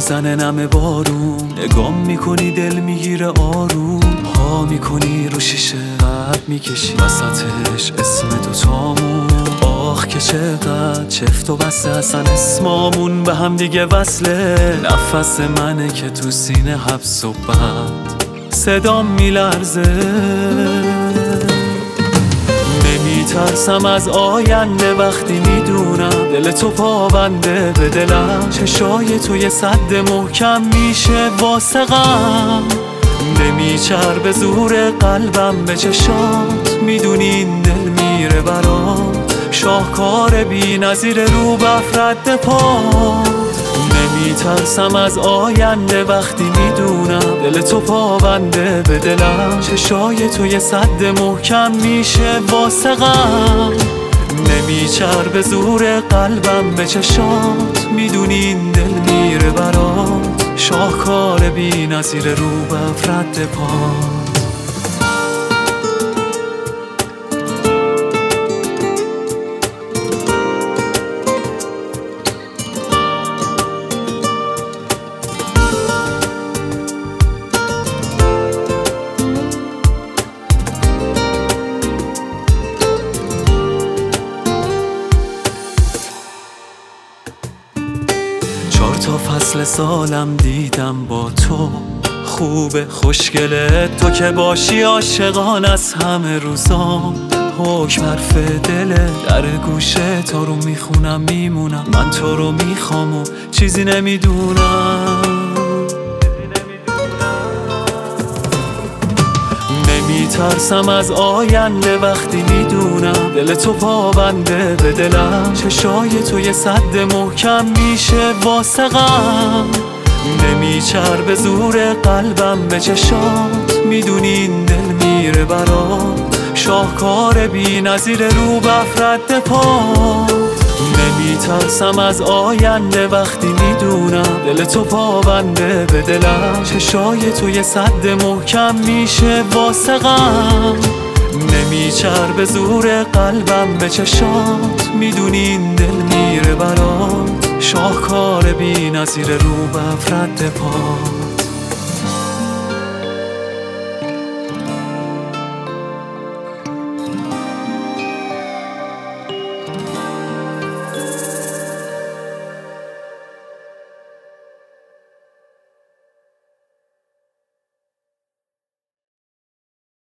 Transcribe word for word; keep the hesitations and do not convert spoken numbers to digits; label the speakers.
Speaker 1: میزنه نم بارون، نگام میکنی دل میگیره آروم، پا میکنی رو شیشه قد میکشی وسطش اسم دوتامون. آخ که چقدر چفت و بسته اصلا اسمامون به هم دیگه وصله. نفس منه که تو سینه حبس و بند صدام میلرزه. نمیترسم از آینده وقتی میدونم دل تو پابنده به دلم. چشای تو یه سد محکم میشه واسه غم. نمیچربه زور قلبم به چشات، میدونی این دل میره برات. شاهکار بی نظیر رو بفرد پات. نمیترسم از آینده وقتی میدونم دل تو پابنده به دلم. چشای تو یه سد محکم میشه واسه غم. نمیچربه زور قلبم به چشات، میدونی این دل میره برات. شاهکار بی نظیر رو بفرد پات. چهار تا فصل سالم دیدم با تو، خوبه خوشگله تو که باشی عاشقان از همه روزام. حکم حرف دله در گوشه تو رو میخونم میمونم. من تو رو میخوام و چیزی نمیدونم. نمیترسم از آینده وقتی میدونم دل تو پابنده به دلم. چشای تو یه سد محکم میشه واسه غم. نمیچربه زور قلبم به چشات، میدونی این دل میره برات. شاهکار بی نظیر رو بفرد پات. نمیترسم از آینده وقتی میدونم دل تو پابنده به دلم. چشای تو یه سد محکم میشه واسه غم. نمیچربه زور قلبم به چشات، میدونی این دل میره برات. شاهکار بی نظیر رو بفرد پات.